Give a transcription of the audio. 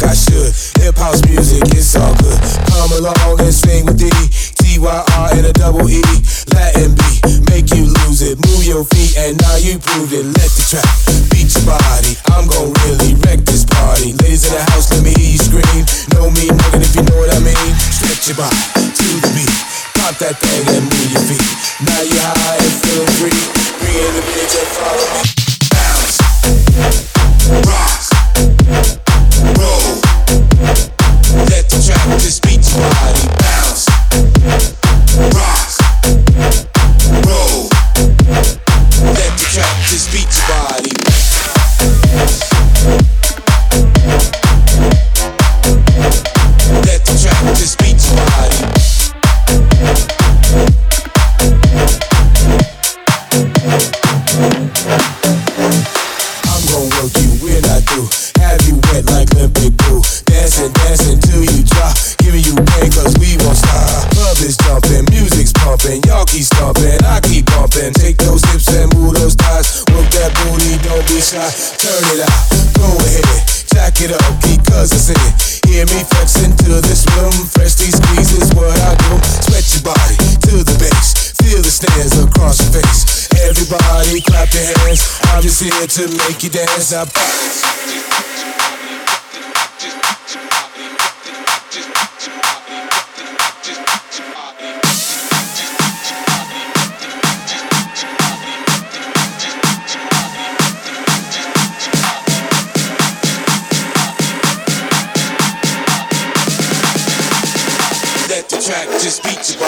I should. Hip house music, it's all good. Come along and sing with D. T-Y-R and a double E. Latin beat, make you lose it. Move your feet and now you proved it. Let the track beat your body. I'm gon' really wreck this party. Ladies in the house, let me hear you scream. Know me, nigga, if you know what I mean. Stretch your body to the beat. Pop that thing and move your feet. Now you're high and feeling free. Bring in the bitch and follow me. Bounce, rock, roll. Let the track just beat your body. Bounce, rock, roll. Let the track just beat your body. Let the track just beat your body. I'm gon' work you when I do. Have you wet like Olympic blue. Dancing, dancing till you drop. Giving you pain cause we won't stop. Club is jumping, music's pumping. Y'all keep stomping, I keep bumping. Take those hips and move those thighs. Work that booty, don't be shy. Turn it out, go ahead. Jack it up, because it's in it. Hear me flexing to this rhythm. Freshly squeeze is what I do. Sweat your body to the bass. Feel the snares across your face. Everybody clap your hands. I'm just here to make you dance. Now bounce. Let the track just beat your body.